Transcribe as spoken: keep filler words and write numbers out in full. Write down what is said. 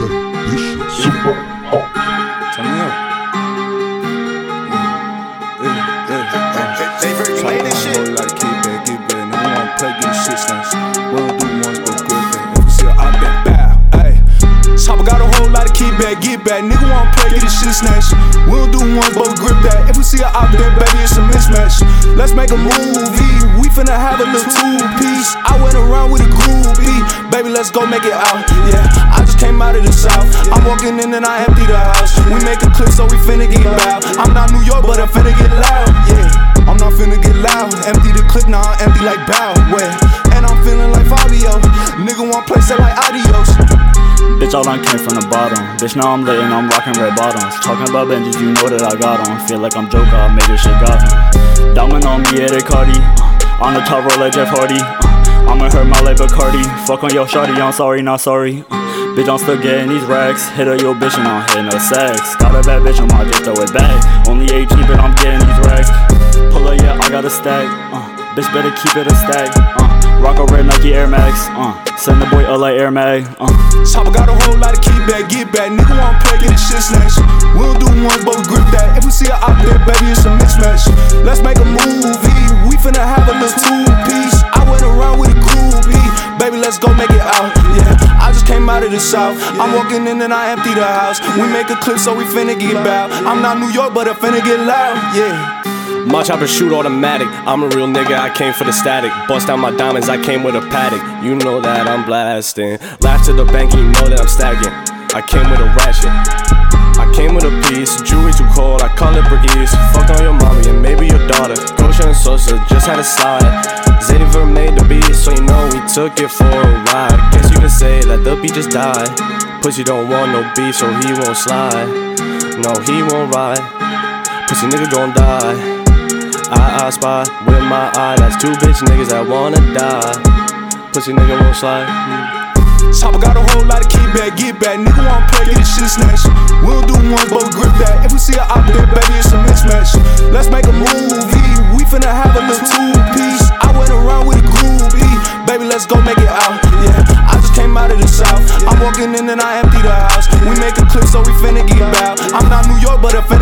say this shit super hot. Turn me up. Try to hold like keep back, get back. Nigga wanna play, get shit snatched. We don't do ones but grip back. If we see her out that bow, ayy. Chopper got a whole lot of keep back, get back. Nigga wanna play, get his shit snatched. We don't do ones but grip that. If we see her out there, baby, it's a mismatch. Let's make a movie. We finna have a little two-piece. I went around with a groupie. Baby, let's go make it out. Yeah, I just came out of the south. I'm walking in and I empty the house. We make a clip so we finna get loud. I'm not New York, but I'm finna get loud. Yeah, I'm not finna get loud. Empty the clip, now I'm empty like Bow. Where? And I'm feeling like Fabio. Nigga want play, say like adios. Bitch, all I came from the bottom. Bitch, now I'm lit and I'm rocking red bottoms. Talking about Benjis, you know that I got on. Feel like I'm Joker, I made this shit got him. Diamond on me, Eddie Cardi. Uh, on the top roll like Jeff Hardy. Uh, I'ma hurt my leg Bacardi. Fuck on your shawty, I'm sorry, not sorry. Uh, bitch, I'm still getting these racks. Hit her your bitch and I'm hitting her sex. Got a bad bitch, I might just throw it back. Only eighteen, but I'm getting these racks. Pull her, yeah, I got a stack. Uh, bitch, better keep it a stack. Uh, rock a red Nike Air Max. Uh, send the boy up like Air Mag. Uh. Chopper got a whole lot of keep back, get back. Nigga wanna play, get his shit snatched. We don't do ones but we grip that. If we see her out there, baby, it's a mismatch. Let's make a movie. We finna have a little two-piece. I went around with a groupie. Baby, let's go make it out. Yeah, I just came out of the south. I'm walking in and I empty the house. We make a clip so we finna get bout. I'm not New York, but I finna get loud. Yeah. My chopper shoot automatic. I'm a real nigga, I came for the static. Bust out my diamonds, I came with a paddock. You know that I'm blasting. Laugh to the bank, you know that I'm stacking. I came with a ratchet. I came with a piece. Jewelry too cold, I call it briggies. Fuck on your mommy and maybe your daughter. Kosher and Sosa just had a slide. Xavier made the beat, so you know we took it for a ride. Guess you can say that the beat just died. Pussy don't want no beef, so he won't slide. No, he won't ride. Pussy nigga gon' die. I, I spy with my eye, that's two bitch niggas that wanna die. Pussy nigga won't slide. mm. Chopper got a whole lot of keep back, get back. Nigga wanna play, get his shit snatched. We don't do ones but we grip that. If we see her out there, baby, it's a mismatch. Let's make a movie. We finna have a little two-piece. I went around with a groupie. Baby, let's go make it out. Yeah, I just came out of the south. I'm walking in and I empty the house. We make a clip so we finna get bout. I'm not New York, but I finna